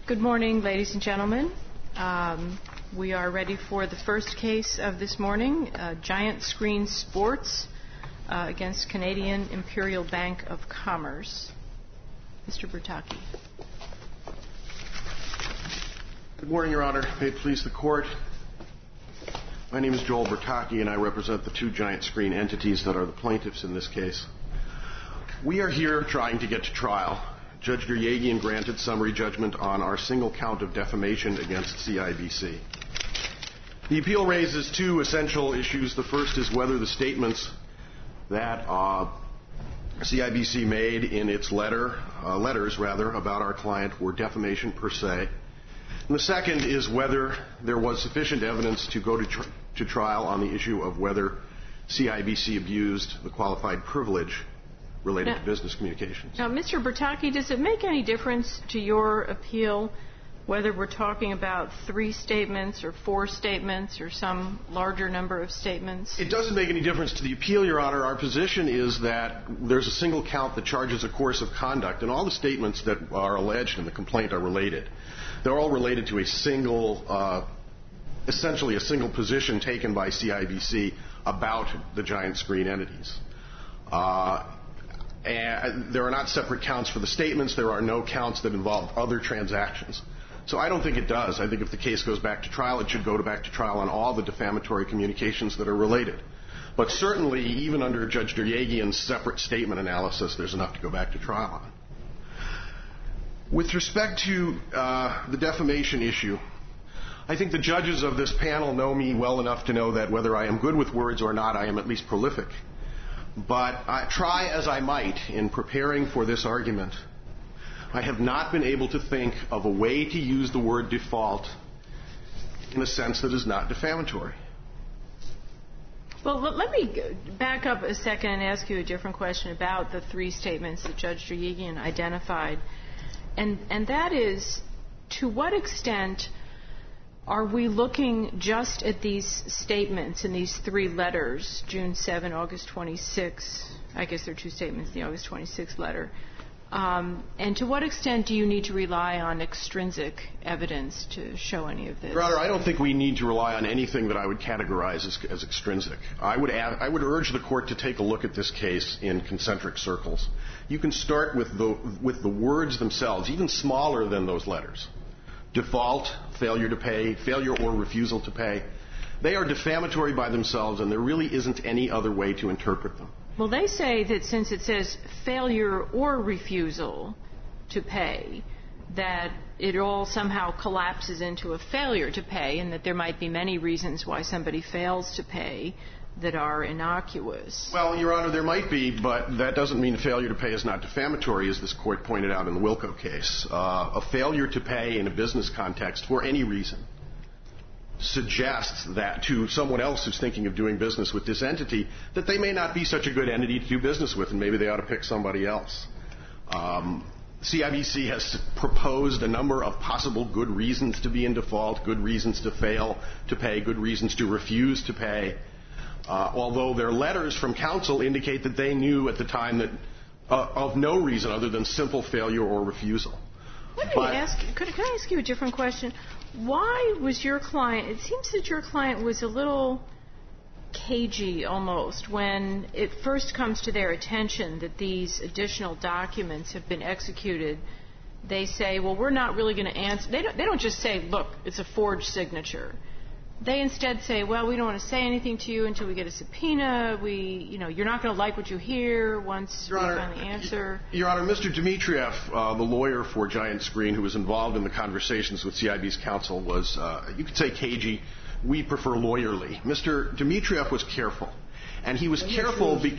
Good morning, ladies and gentlemen. We are ready for the first case of this morning, Giant Screen Sports against Canadian Imperial Bank of Commerce. Mr. Bertocchi. Good morning, Your Honor. May it please the Court. My name is Joel Bertocchi, and I represent the two Giant Screen entities that are the plaintiffs in this case. We are here trying to get to trial. Judge Deryagian granted summary judgment on our single count of defamation against CIBC. The appeal raises two essential issues. The first is whether the statements that CIBC made in its letters about our client were defamation per se. And the second is whether there was sufficient evidence to go to trial on the issue of whether CIBC abused the qualified privilege related to business communications. Now, Mr. Bertocchi, does it make any difference to your appeal whether we're talking about 3 statements or 4 statements or some larger number of statements? It doesn't make any difference to the appeal, Your Honor. Our position is that there's a single count that charges a course of conduct, and all the statements that are alleged in the complaint are related. They're all related to a single, essentially a single position taken by CIBC about the Giant Screen entities. And there are not separate counts for the statements. There are no counts that involve other transactions. So I don't think it does. I think if the case goes back to trial, it should go back to trial on all the defamatory communications that are related. But certainly, even under Judge Deryagian's separate statement analysis, there's enough to go back to trial on. With respect to the defamation issue, I think the judges of this panel know me well enough to know that whether I am good with words or not, I am at least prolific. But try as I might in preparing for this argument, I have not been able to think of a way to use the word default in a sense that is not defamatory. Well, let me back up a second and ask you a different question about the 3 statements that Judge Deryagian identified. And that is, to what extent are we looking just at these statements in these 3 letters, June 7, August 26, I guess there are 2 statements in the August 26 letter, and to what extent do you need to rely on extrinsic evidence to show any of this? Your Honor, I don't think we need to rely on anything that I would categorize as extrinsic. I would urge the Court to take a look at this case in concentric circles. You can start with the words themselves, even smaller than those letters. Default, failure to pay, failure or refusal to pay. They are defamatory by themselves, and there really isn't any other way to interpret them. Well, they say that since it says failure or refusal to pay, that it all somehow collapses into a failure to pay, and that there might be many reasons why somebody fails to pay that are innocuous. Well, Your Honor, there might be, but that doesn't mean failure to pay is not defamatory, as this Court pointed out in the Wilco case. A failure to pay in a business context for any reason suggests that to someone else who's thinking of doing business with this entity that they may not be such a good entity to do business with, and maybe they ought to pick somebody else. CIBC has proposed a number of possible good reasons to be in default, good reasons to fail to pay, good reasons to refuse to pay. Although their letters from counsel indicate that they knew at the time that of no reason other than simple failure or refusal. Could I ask you a different question? Why was your client, it seems that your client was a little cagey almost when it first comes to their attention that these additional documents have been executed. They say, well, we're not really going to answer. They don't just say, look, it's a forged signature. They instead say, well, we don't want to say anything to you until we get a subpoena. You're not going to like what you hear once we finally answer. Your Honor, Mr. Dmitriev, the lawyer for Giant Screen who was involved in the conversations with CIB's counsel was, you could say cagey. We prefer lawyerly. Mr. Dmitriev was careful. And he was careful. I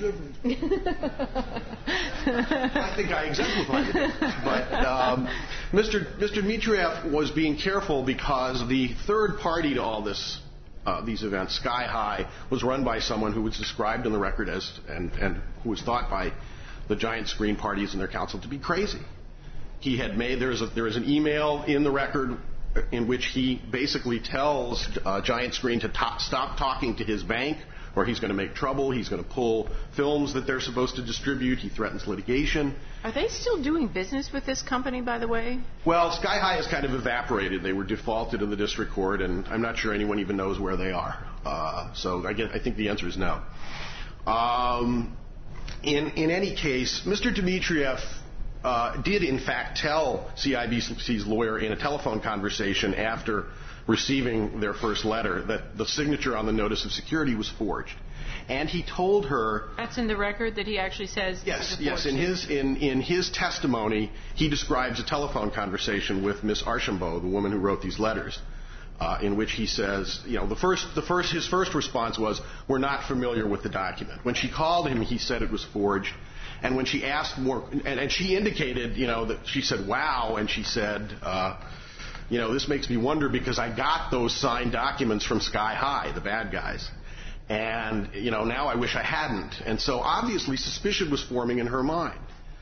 think I exemplified it. But Mr. Dmitriev was being careful because the third party to all these events, Sky High, was run by someone who was described in the record as and who was thought by the Giant Screen parties and their counsel to be crazy. He had made there is an email in the record in which he basically tells Giant Screen to stop talking to his bank or he's going to make trouble, he's going to pull films that they're supposed to distribute, he threatens litigation. Are they still doing business with this company, by the way? Well, Sky High has kind of evaporated. They were defaulted in the district court, and I'm not sure anyone even knows where they are. So I think the answer is no. In any case, Mr. Dmitriev did in fact tell CIBC's lawyer in a telephone conversation after receiving their first letter that the signature on the notice of security was forged. And he told her... That's in the record that he actually says... Yes. In his testimony, he describes a telephone conversation with Miss Archambault, the woman who wrote these letters, in which he says, his first response was, "We're not familiar with the document." When she called him, he said it was forged. And when she asked more, and she indicated, that she said, "Wow," and she said, "This makes me wonder because I got those signed documents from Sky High, the bad guys. And, now I wish I hadn't." And so obviously suspicion was forming in her mind.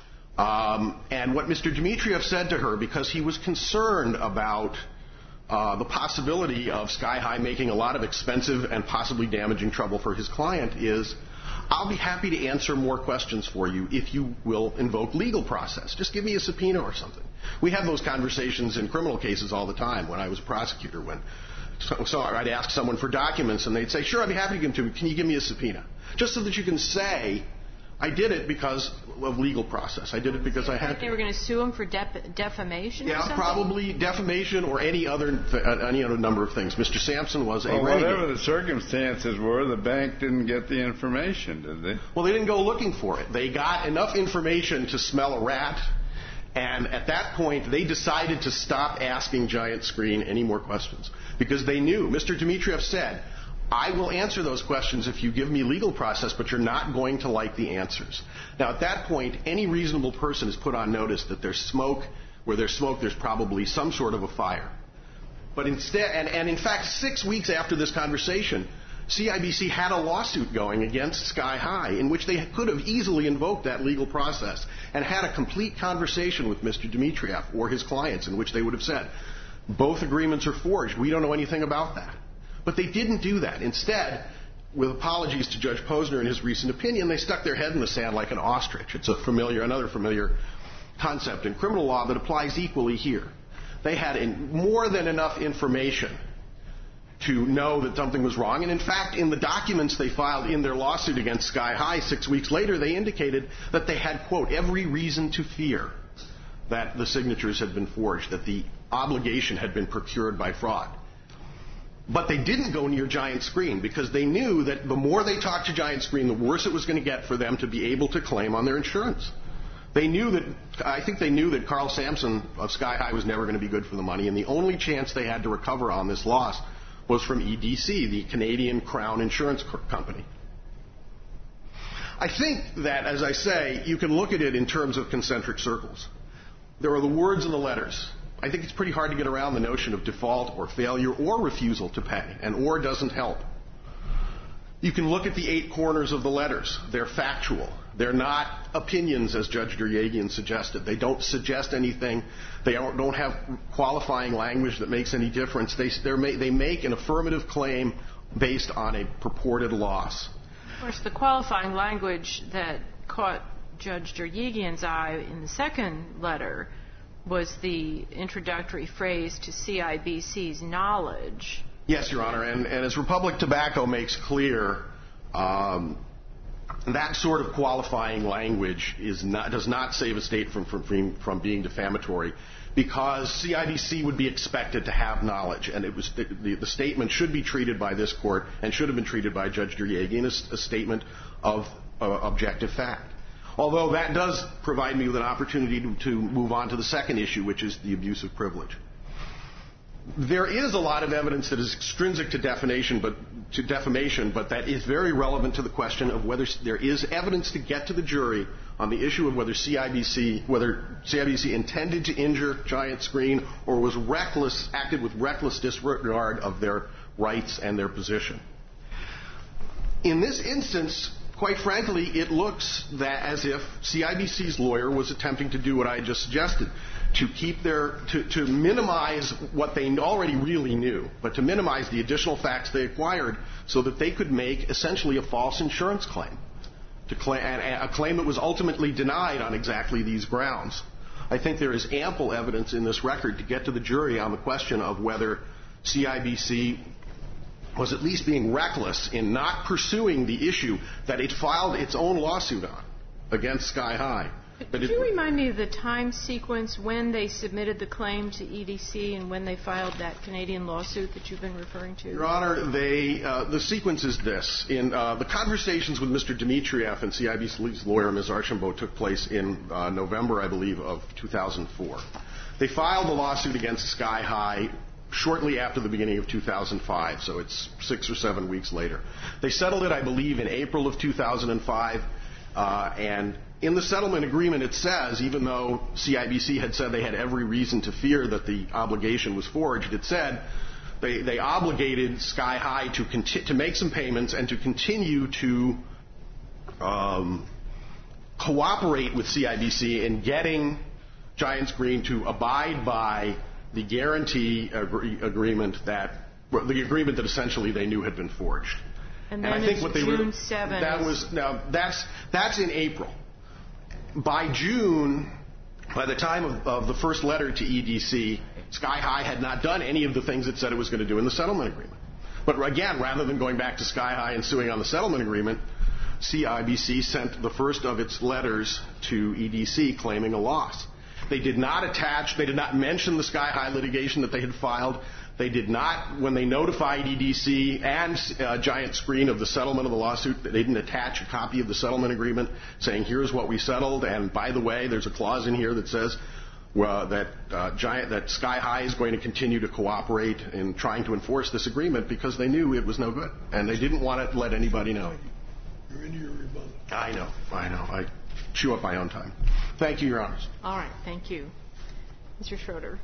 And what Mr. Dmitriev said to her, because he was concerned about the possibility of Sky High making a lot of expensive and possibly damaging trouble for his client, is, "I'll be happy to answer more questions for you if you will invoke legal process. Just give me a subpoena or something." We have those conversations in criminal cases all the time when I was a prosecutor. So I'd ask someone for documents, and they'd say, "Sure, I'd be happy to give them to you. Can you give me a subpoena?" Just so that you can say, "I did it because of legal process. I did it because I had to." They were going to sue him for defamation or something? Yeah, probably defamation or any other number of things. Mr. Sampson was a renegade. Whatever the circumstances were, the bank didn't get the information, did they? Well, they didn't go looking for it. They got enough information to smell a rat, and at that point, they decided to stop asking Giant Screen any more questions because they knew. Mr. Dmitriev said, "I will answer those questions if you give me legal process, but you're not going to like the answers." Now, at that point, any reasonable person is put on notice that there's smoke. Where there's smoke, there's probably some sort of a fire. But instead, and in fact, 6 weeks after this conversation, CIBC had a lawsuit going against Sky High in which they could have easily invoked that legal process and had a complete conversation with Mr. Dmitriev or his clients in which they would have said, "Both agreements are forged. We don't know anything about that." But they didn't do that. Instead, with apologies to Judge Posner in his recent opinion, they stuck their head in the sand like an ostrich. It's another familiar concept in criminal law that applies equally here. They had more than enough information to know that something was wrong. And in fact, in the documents they filed in their lawsuit against Sky High 6 weeks later, they indicated that they had, quote, "every reason to fear" that the signatures had been forged, that the obligation had been procured by fraud. But they didn't go near Giant Screen because they knew that the more they talked to Giant Screen, the worse it was going to get for them to be able to claim on their insurance. I think they knew that Carl Sampson of Sky High was never going to be good for the money, and the only chance they had to recover on this loss was from EDC, the Canadian Crown Insurance Company. I think that, as I say, you can look at it in terms of concentric circles. There are the words and the letters. I think it's pretty hard to get around the notion of default or failure or refusal to pay, and or doesn't help. You can look at the 8 corners of the letters. They're factual. They're not opinions, as Judge Duryagian suggested. They don't suggest anything. They don't have qualifying language that makes any difference. They make an affirmative claim based on a purported loss. Of course, the qualifying language that caught Judge Duryagian's eye in the second letter was the introductory phrase to CIBC's knowledge. Yes, Your Honor, and as Republic Tobacco makes clear, that sort of qualifying language does not save a state from being defamatory, because CIBC would be expected to have knowledge, and the statement should be treated by this court and should have been treated by Judge Duryagian as a statement of objective fact. Although that does provide me with an opportunity to move on to the second issue, which is the abuse of privilege. There is a lot of evidence that is extrinsic to defamation, but that is very relevant to the question of whether there is evidence to get to the jury on the issue of whether CIBC intended to injure Giant Screen or acted with reckless disregard of their rights and their position. In this instance, quite frankly, it looks as if CIBC's lawyer was attempting to do what I just suggested, to minimize what they already really knew, but to minimize the additional facts they acquired so that they could make essentially a false insurance claim, a claim that was ultimately denied on exactly these grounds. I think there is ample evidence in this record to get to the jury on the question of whether CIBC was at least being reckless in not pursuing the issue that it filed its own lawsuit on against Sky High. Could you remind me of the time sequence when they submitted the claim to EDC and when they filed that Canadian lawsuit that you've been referring to? Your Honor, the sequence is this. In the conversations with Mr. Dmitrieff and CIBC's lawyer, Ms. Archambault, took place in November, I believe, of 2004. They filed the lawsuit against Sky High shortly after the beginning of 2005, so it's 6 or 7 weeks later. They settled it, I believe, in April of 2005, and in the settlement agreement it says, even though CIBC had said they had every reason to fear that the obligation was forged, it said they obligated Sky High to make some payments and to continue to cooperate with CIBC in getting Giants Green to abide by the guarantee agreement that essentially they knew had been forged. And I think June 7th. That's in April. By June, by the time of the first letter to EDC, Sky High had not done any of the things it said it was going to do in the settlement agreement. But again, rather than going back to Sky High and suing on the settlement agreement, CIBC sent the first of its letters to EDC claiming a loss. They did not mention the Sky High litigation that they had filed. They did not, when they notified EDC and Giant Screen of the settlement of the lawsuit, they didn't attach a copy of the settlement agreement saying, here's what we settled, and by the way, there's a clause in here that says that Sky High is going to continue to cooperate in trying to enforce this agreement because they knew it was no good, and they didn't want to let anybody know. You're into your rebuttal. I know. I chew up my own time. Thank you, Your Honors. All right, thank you. Mr. Schroeder.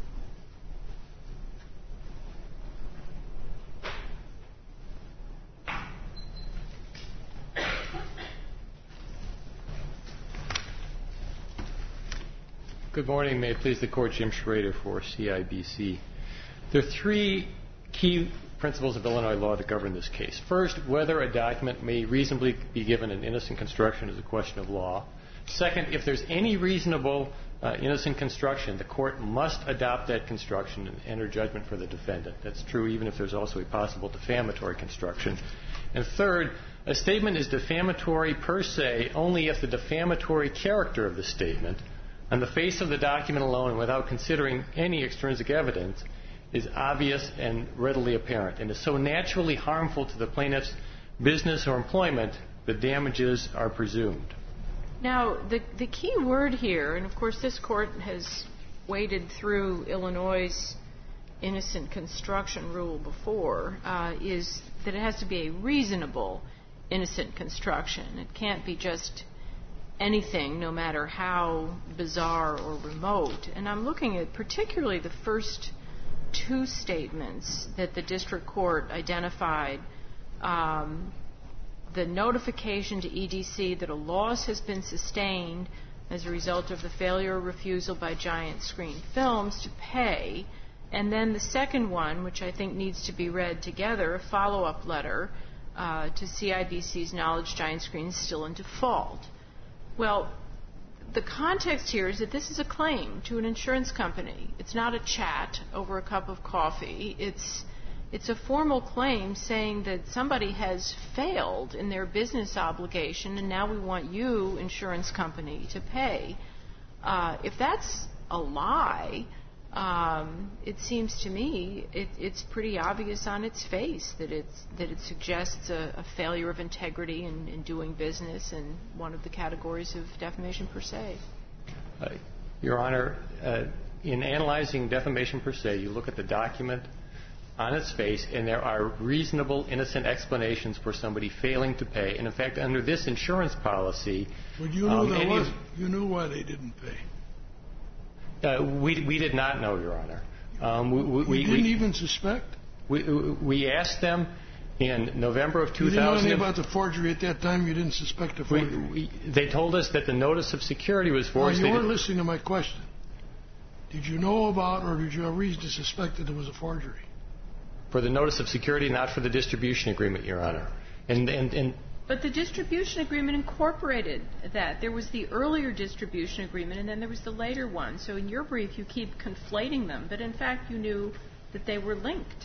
Good morning. May it please the Court, Jim Schrader for CIBC. There are three key principles of Illinois law that govern this case. First, whether a document may reasonably be given an innocent construction is a question of law. Second, if there's any reasonable innocent construction, the court must adopt that construction and enter judgment for the defendant. That's true even if there's also a possible defamatory construction. And third, a statement is defamatory per se only if the defamatory character of the statement, on the face of the document alone and without considering any extrinsic evidence, is obvious and readily apparent and is so naturally harmful to the plaintiff's business or employment that damages are presumed. Now, the key word here, and of course this court has waded through Illinois' innocent construction rule before, is that it has to be a reasonable innocent construction. It can't be just anything, no matter how bizarre or remote. And I'm looking at particularly the first two statements that the district court identified. The notification to EDC that a loss has been sustained as a result of the failure or refusal by Giant Screen Films to pay. And then the second one, which I think needs to be read together, a follow-up letter to CIBC's knowledge Giant Screen is still in default. Well, the context here is that this is a claim to an insurance company. It's not a chat over a cup of coffee. It's a formal claim saying that somebody has failed in their business obligation and now we want you, insurance company, to pay. If that's a lie, it seems to me it's pretty obvious on its face that it suggests a failure of integrity in doing business in one of the categories of defamation per se. Your Honor, in analyzing defamation per se, you look at the document on its face, and there are reasonable, innocent explanations for somebody failing to pay. And in fact, under this insurance policy, but you knew why they didn't pay. We did not know, Your Honor. We didn't even suspect? We asked them in November of 2000. You didn't know anything about the forgery at that time? You didn't suspect the forgery? They told us that the notice of security was forged. You weren't listening to my question. did you know about or did you have reason to suspect that it was a forgery? For the notice of security, not for the distribution agreement, Your Honor. But the distribution agreement incorporated that. There was the earlier distribution agreement, and then there was the later one. So in your brief, you keep conflating them, but in fact, you knew that they were linked.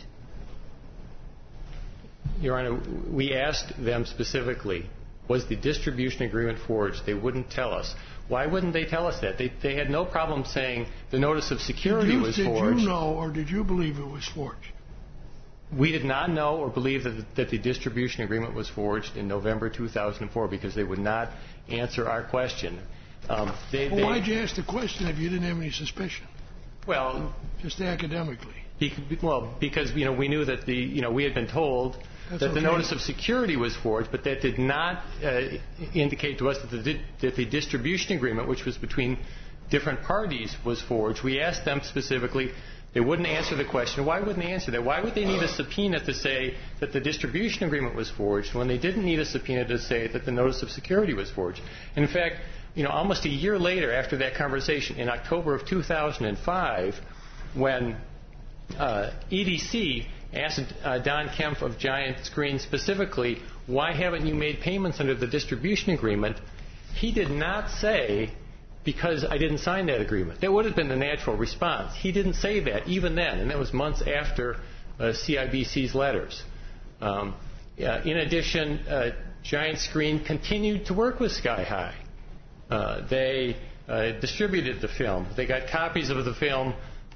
Your Honor, we asked them specifically, was the distribution agreement forged? They wouldn't tell us. Why wouldn't they tell us that? They had no problem saying the notice of security was forged. Did you know or did you believe it was forged? We did not know or believe that the distribution agreement was forged in November 2004 because they would not answer our question. Why'd you ask the question if you didn't have any suspicion? Well, just academically. Because we knew that we had been told that the notice of security was forged, but that did not indicate to us that the distribution agreement, which was between different parties, was forged. We asked them specifically. They wouldn't answer the question. Why wouldn't they answer that? Why would they need a subpoena to say that the distribution agreement was forged when they didn't need a subpoena to say that the notice of security was forged? And in fact, almost a year later after that conversation, in October of 2005, when EDC asked Don Kempf of Giant Screen specifically, why haven't you made payments under the distribution agreement? He did not say, because I didn't sign that agreement. That would have been the natural response. He didn't say that even then, and that was months after CIBC's letters. In addition, Giant Screen continued to work with Sky High. They distributed the film. They got copies of the film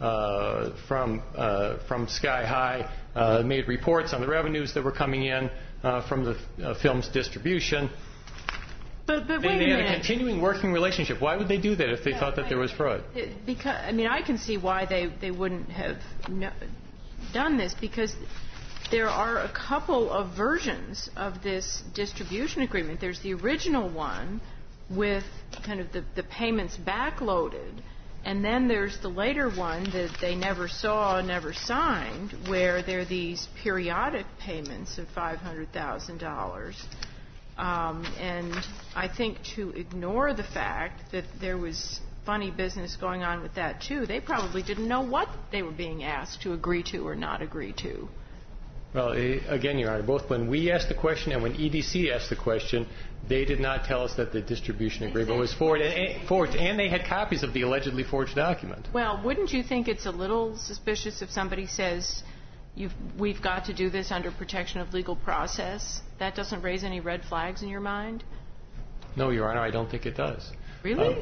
from Sky High, made reports on the revenues that were coming in from the film's distribution. But wait a they minute. had a continuing working relationship. Why would they do that if they thought that there was fraud? Because I can see why they wouldn't have done this, because there are a couple of versions of this distribution agreement. There's the original one with kind of the payments backloaded, and then there's the later one that they never saw, never signed, where there are these periodic payments of $500,000. And I think to ignore the fact that there was funny business going on with that, too, they probably didn't know what they were being asked to agree to or not agree to. Well, again, Your Honor, both when we asked the question and when EDC asked the question, they did not tell us that the distribution agreement was forged, and they had copies of the allegedly forged document. Well, wouldn't you think it's a little suspicious if somebody says, we've got to do this under protection of legal process? That doesn't raise any red flags in your mind? No, Your Honor, I don't think it does. Really?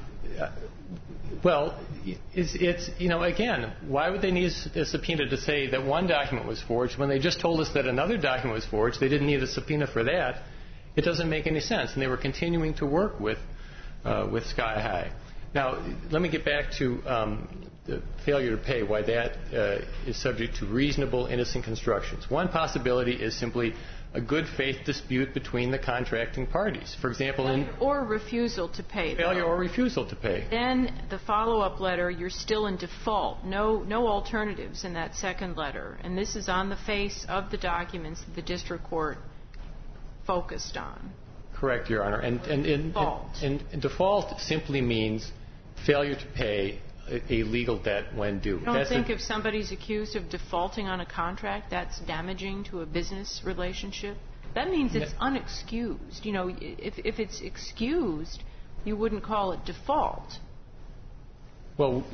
Well, it's again, why would they need a subpoena to say that one document was forged when they just told us that another document was forged? They didn't need a subpoena for that. It doesn't make any sense. And they were continuing to work with Sky High. Now, let me get back to the failure to pay, why that is subject to reasonable, innocent constructions. One possibility is simply a good faith dispute between the contracting parties. For example, or refusal to pay. Failure or refusal to pay. Then the follow-up letter, you're still in default. No alternatives in that second letter. And this is on the face of the documents that the district court focused on. Correct, Your Honor. And default simply means failure to pay a legal debt when due. You don't think if somebody's accused of defaulting on a contract, that's damaging to a business relationship? That means it's unexcused. If it's excused, you wouldn't call it default. Well,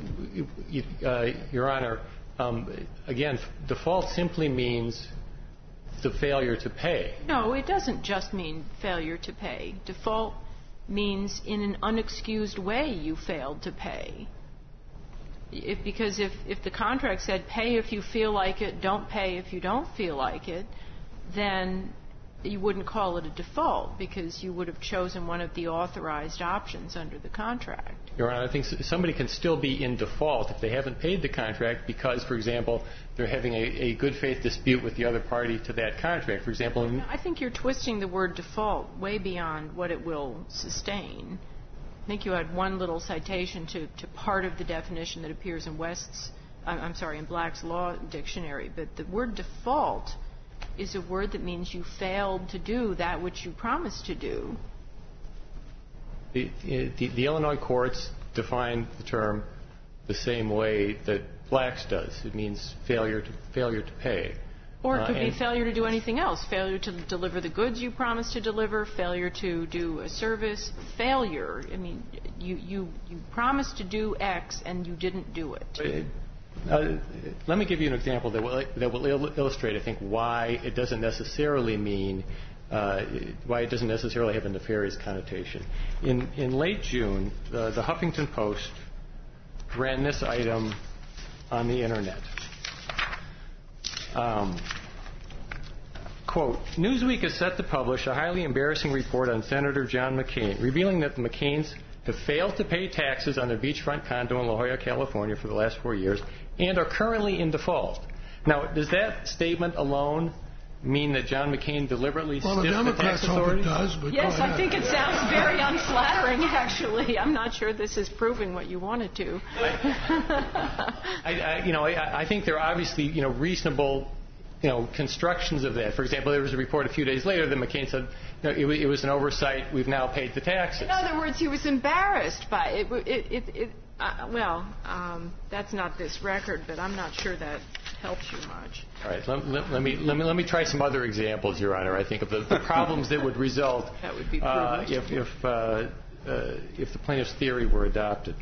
Your Honor, again, default simply means the failure to pay. No, it doesn't just mean failure to pay. Default means in an unexcused way you failed to pay. Because if the contract said pay if you feel like it, don't pay if you don't feel like it, then you wouldn't call it a default because you would have chosen one of the authorized options under the contract. Your Honor, I think somebody can still be in default if they haven't paid the contract because, for example, they're having a good faith dispute with the other party to that contract. For example, I think you're twisting the word default way beyond what it will sustain. I think you had one little citation to part of the definition that appears in in Black's Law Dictionary, but the word default is a word that means you failed to do that which you promised to do. The Illinois courts define the term the same way that Black's does. It means failure to pay. Or it could be failure to do anything else. Failure to deliver the goods you promised to deliver, failure to do a service, failure. I mean, you promised to do X and you didn't do it. Let me give you an example that will illustrate, I think, why it doesn't necessarily mean, why it doesn't necessarily have a nefarious connotation. In late June, the Huffington Post ran this item on the Internet. Quote, Newsweek is set to publish a highly embarrassing report on Senator John McCain, revealing that the McCains have failed to pay taxes on their beachfront condo in La Jolla, California for the last 4 years and are currently in default. Now, does that statement alone mean that John McCain deliberately stiffed the tax authorities? Well, the Democrats hope it does, but yes, I think it sounds very unflattering, actually. I'm not sure this is proving what you wanted to. I think there are obviously, reasonable, constructions of that. For example, there was a report a few days later that McCain said, it was an oversight. We've now paid the taxes. In other words, he was embarrassed by it. That's not this record, but I'm not sure that helps you much. All right, let me try some other examples, Your Honor. I think of the problems that would result that would be if the plaintiff's theory were adopted.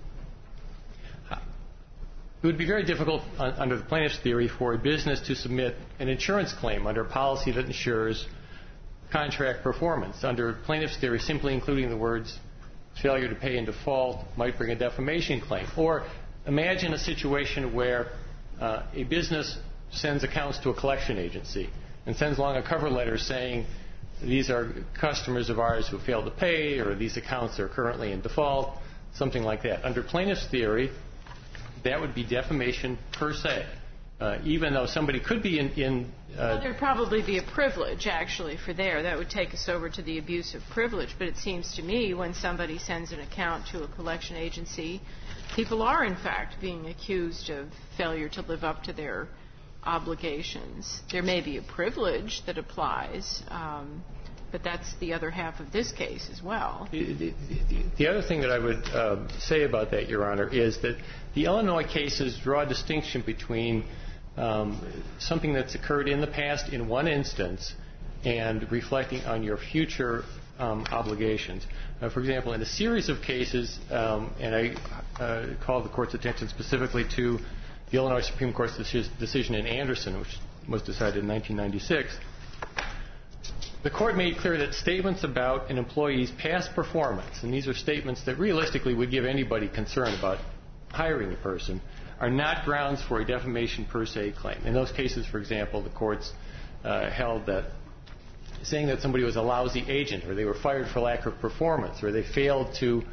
It would be very difficult under the plaintiff's theory for a business to submit an insurance claim under a policy that ensures contract performance. Under plaintiff's theory, simply including the words failure to pay in default might bring a defamation claim. Or imagine a situation where a business sends accounts to a collection agency and sends along a cover letter saying these are customers of ours who failed to pay, or these accounts are currently in default, something like that. Under plaintiff's theory, that would be defamation per se, even though somebody could be well, there'd probably be a privilege, actually, for there. That would take us over to the abuse of privilege. But it seems to me when somebody sends an account to a collection agency, people are, in fact, being accused of failure to live up to their obligations. There may be a privilege that applies, but that's the other half of this case as well. The other thing that I would say about that, Your Honor, is that the Illinois cases draw a distinction between something that's occurred in the past in one instance and reflecting on your future obligations. For example, in a series of cases, and I call the Court's attention specifically to the Illinois Supreme Court's decision in Anderson, which was decided in 1996, the Court made clear that statements about an employee's past performance, and these are statements that realistically would give anybody concern about hiring a person, are not grounds for a defamation per se claim. In those cases, for example, the courts held that saying that somebody was a lousy agent, or they were fired for lack of performance, or they failed to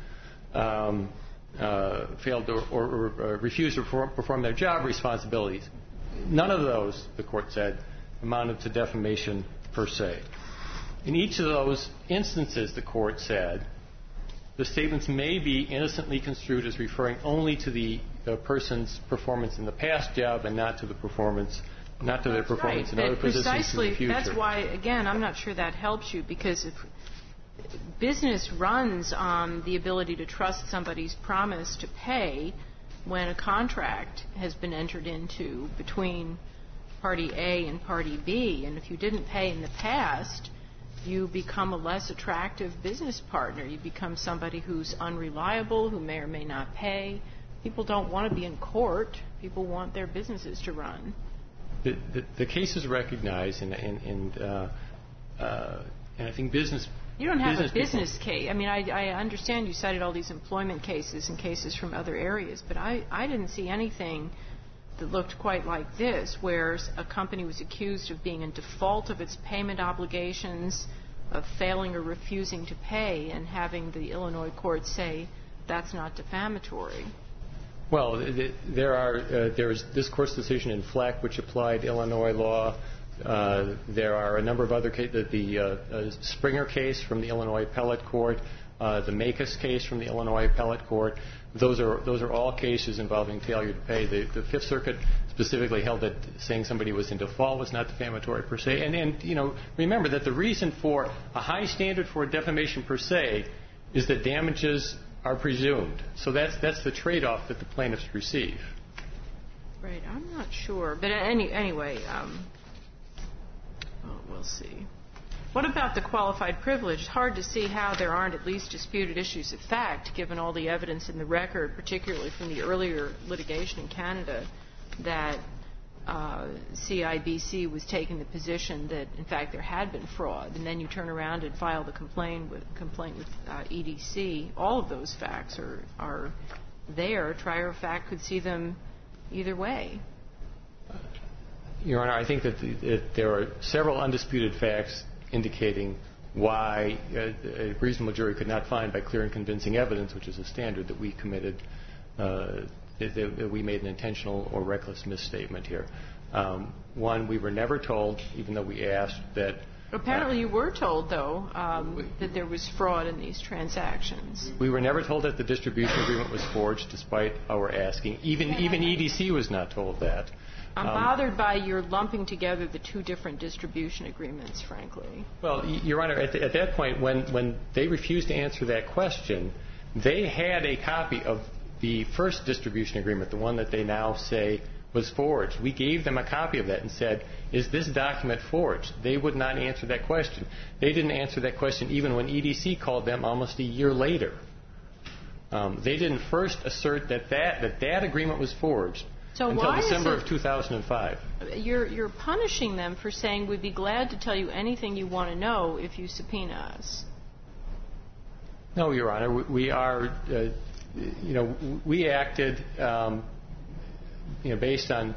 refused to perform their job responsibilities, none of those, the Court said, amounted to defamation per se. In each of those instances, the Court said, the statements may be innocently construed as referring only to the person's performance in the past job and not to the performance, not to their performance in other positions in the future. That's why, again, I'm not sure that helps you, because if business runs on the ability to trust somebody's promise to pay when a contract has been entered into between party A and party B, and if you didn't pay in the past, you become a less attractive business partner. You become somebody who's unreliable, who may or may not pay. People don't want to be in court. People want their businesses to run. The cases recognize, and I think business. You don't have a business case. I mean, I understand you cited all these employment cases and cases from other areas, but I didn't see anything that looked quite like this, where a company was accused of being in default of its payment obligations, of failing or refusing to pay, and having the Illinois courts say that's not defamatory. Well, there's this Court's decision in Fleck, which applied Illinois law. There are a number of other cases. The Springer case from the Illinois Appellate Court, the Makis case from the Illinois Appellate Court. Those are all cases involving failure to pay. The Fifth Circuit specifically held that saying somebody was in default was not defamatory per se. And remember that the reason for a high standard for defamation per se is that damages are presumed. So that's the trade-off that the plaintiffs receive. Right. I'm not sure. But anyway, we'll see. What about the qualified privilege? It's hard to see how there aren't at least disputed issues of fact, given all the evidence in the record, particularly from the earlier litigation in Canada, that CIBC was taking the position that, in fact, there had been fraud. And then you turn around and file the complaint with EDC. All of those facts are there. Trier of fact could see them either way. Your Honor, I think that there are several undisputed facts indicating why a reasonable jury could not find by clear and convincing evidence, which is a standard that we committed, that we made an intentional or reckless misstatement here. One, we were never told, even though we asked, that... Apparently you were told, though, that there was fraud in these transactions. We were never told that the distribution agreement was forged, despite our asking. Even EDC was not told that. I'm bothered by your lumping together the two different distribution agreements, frankly. Well, Your Honor, at that point, when they refused to answer that question, they had a copy of the first distribution agreement, the one that they now say was forged. We gave them a copy of that and said, is this document forged? They would not answer that question. They didn't answer that question even when EDC called them almost a year later. They didn't first assert that agreement was forged until December of 2005. You're punishing them for saying, we'd be glad to tell you anything you want to know if you subpoena us. No, Your Honor. We are, we acted, based on,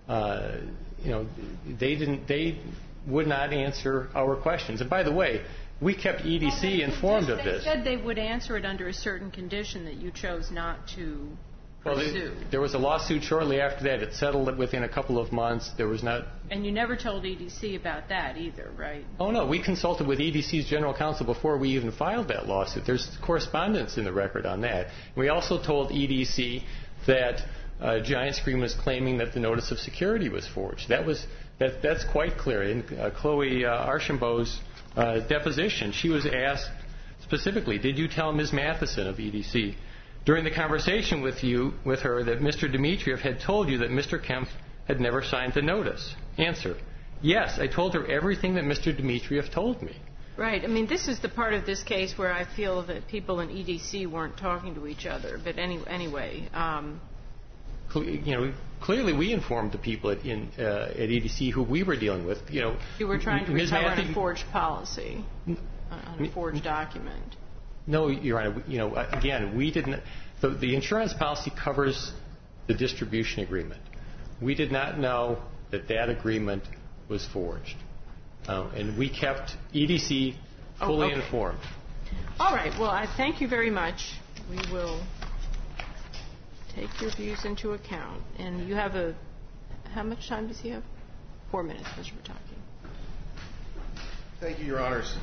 they would not answer our questions. And by the way, we kept EDC informed of this. They said they would answer it under a certain condition that you chose not to pursue. Well, there was a lawsuit shortly after that. It settled within a couple of months. There was not... And you never told EDC about that either, right? Oh, no. We consulted with EDC's general counsel before we even filed that lawsuit. There's correspondence in the record on that. We also told EDC that Giant Screen was claiming that the notice of security was forged. That's quite clear. In Chloe Archambault's deposition, she was asked specifically, did you tell Ms. Matheson of EDC during the conversation with her that Mr. Dmitriev had told you that Mr. Kempf had never signed the notice? Answer, yes, I told her everything that Mr. Dmitriev told me. Right. I mean, this is the part of this case where I feel that people in EDC weren't talking to each other. But anyway... clearly we informed the people at EDC who we were dealing with. You were trying to recover on a forged policy, on a forged document. No, Your Honor. Again, we didn't. The insurance policy covers the distribution agreement. We did not know that agreement was forged, and we kept EDC fully informed. All right. Well, I thank you very much. We will take your views into account. And you have how much time does he have? 4 minutes, Mr. Bertocchi. Thank you, Your Honors.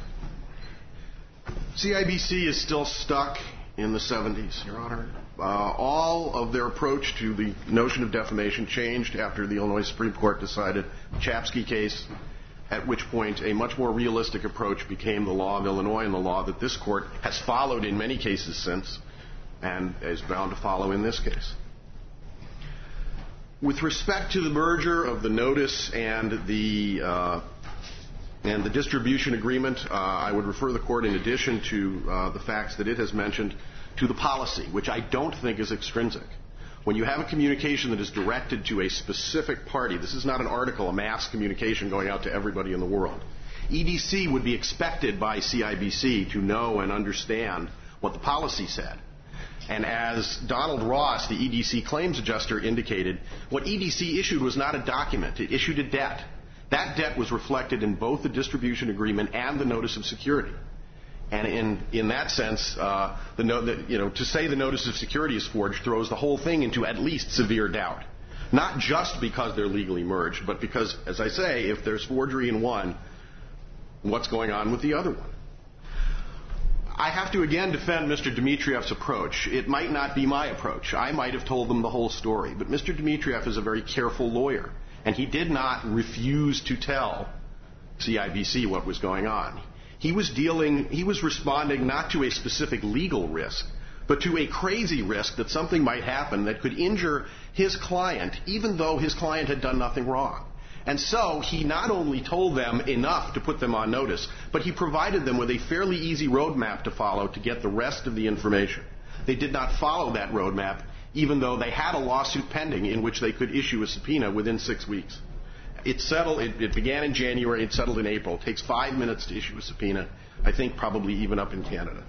CIBC is still stuck in the 70s, Your Honor. All of their approach to the notion of defamation changed after the Illinois Supreme Court decided the Chapsky case, at which point a much more realistic approach became the law of Illinois and the law that this Court has followed in many cases since and is bound to follow in this case. With respect to the merger of the notice and the distribution agreement, I would refer the Court, in addition to the facts that it has mentioned, to the policy, which I don't think is extrinsic. When you have a communication that is directed to a specific party, this is not an article, a mass communication going out to everybody in the world. EDC would be expected by CIBC to know and understand what the policy said. And as Donald Ross, the EDC claims adjuster, indicated, what EDC issued was not a document. It issued a debt. That debt was reflected in both the distribution agreement and the notice of security. And in that sense, to say the notice of security is forged throws the whole thing into at least severe doubt. Not just because they're legally merged, but because, as I say, if there's forgery in one, what's going on with the other one? I have to again defend Mr. Dmitriev's approach. It might not be my approach. I might have told them the whole story. But Mr. Dmitriev is a very careful lawyer, and he did not refuse to tell CIBC what was going on. He was responding not to a specific legal risk, but to a crazy risk that something might happen that could injure his client, even though his client had done nothing wrong. And so he not only told them enough to put them on notice, but he provided them with a fairly easy roadmap to follow to get the rest of the information. They did not follow that roadmap, even though they had a lawsuit pending in which they could issue a subpoena within 6 weeks. It settled. It began in January. It settled in April. It takes 5 minutes to issue a subpoena, I think probably even up in Canada.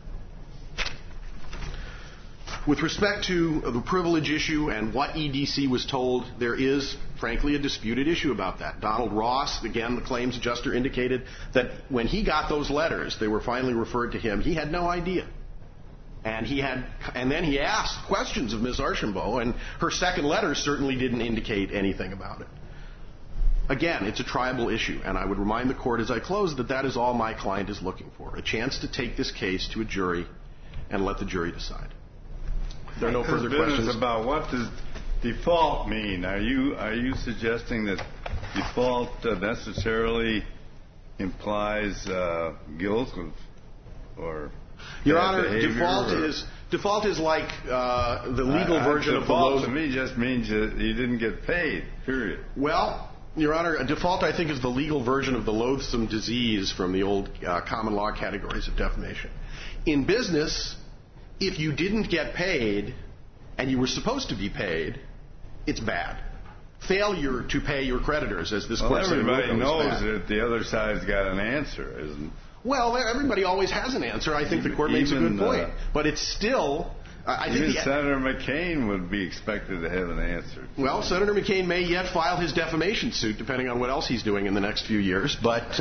With respect to the privilege issue and what EDC was told, there is, frankly, a disputed issue about that. Donald Ross, again, the claims adjuster, indicated that when he got those letters, they were finally referred to him, he had no idea. And then he asked questions of Ms. Archambault, and her second letter certainly didn't indicate anything about it. Again, it's a tribal issue, and I would remind the Court as I close that that is all my client is looking for, a chance to take this case to a jury and let the jury decide. There are no further questions. About what does default mean? Are you suggesting that default necessarily implies guilt or Your Honor, behavior, default is like the legal version of the default. To me, just means that you didn't get paid. Period. Well, Your Honor, a default, I think, is the legal version of the loathsome disease from the old common law categories of defamation. In business, if you didn't get paid and you were supposed to be paid, it's bad. Failure to pay your creditors, as this Court said, everybody knows that the other side's got an answer, isn't? Well, everybody always has an answer. I think the Court makes a good point. But it's still... Even Senator McCain would be expected to have an answer. Well, Senator McCain may yet file his defamation suit, depending on what else he's doing in the next few years. But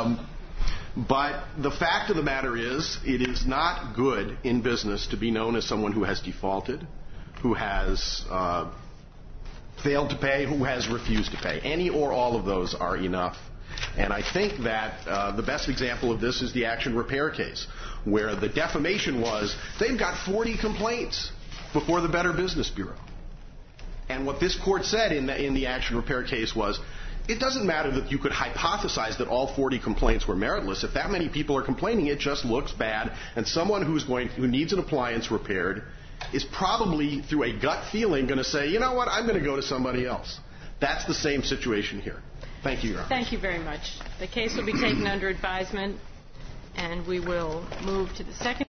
the fact of the matter is, it is not good in business to be known as someone who has defaulted, who has failed to pay, who has refused to pay. Any or all of those are enough. And I think that the best example of this is the Action Repair case, where the defamation was, they've got 40 complaints before the Better Business Bureau. And what this Court said in the Action Repair case was, it doesn't matter that you could hypothesize that all 40 complaints were meritless. If that many people are complaining, it just looks bad. And someone who needs an appliance repaired is probably, through a gut feeling, going to say, you know what, I'm going to go to somebody else. That's the same situation here. Thank you, Your Honor. Thank you very much. The case will be taken under advisement, and we will move to the second.